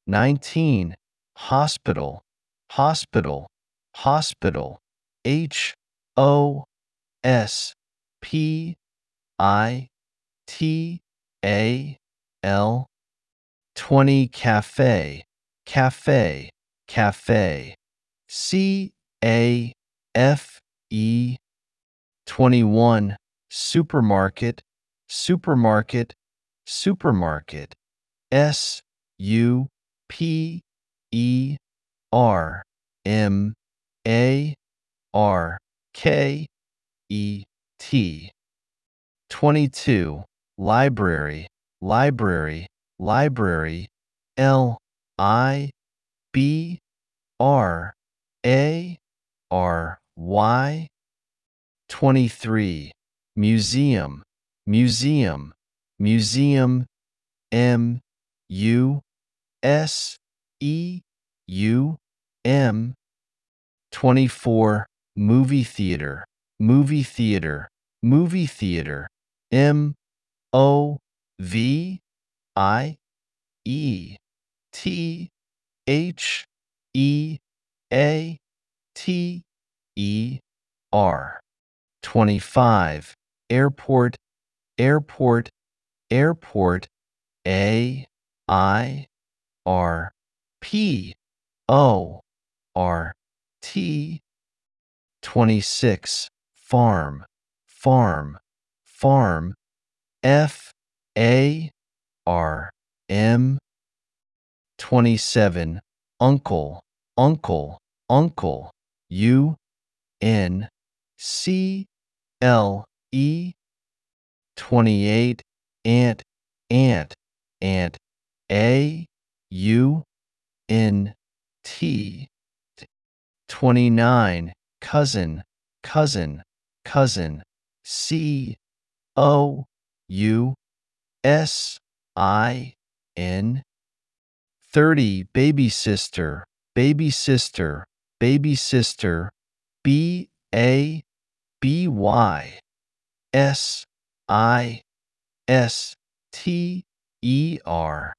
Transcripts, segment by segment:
19. Hospital, hospital, hospital. Hospital. 20. Cafe, cafe, cafe. Cafe. 21. Supermarket, supermarket, supermarket. Supermarket. 22. Library, library, library. Library. 23. Museum, museum, museum. Museum. 24. Movie theater, movie theater, movie theater. Movitheater. 25. Airport, airport, airport. Airport. 26. Farm, farm, farm. Farm. 27. Uncle, uncle, uncle. Uncle. 28. Aunt, aunt, aunt. Aunt. 29. Cousin, cousin, cousin. Cousin. 30. Baby sister, baby sister, baby sister. Babysister.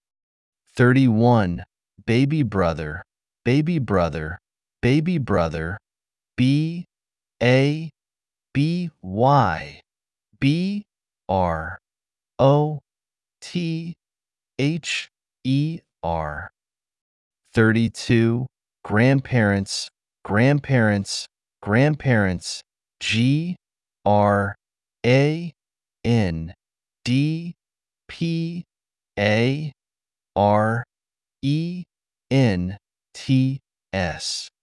31. Baby brother, baby brother, baby brother. Brother. 32. Grandparents, grandparents, grandparents. Grandparents.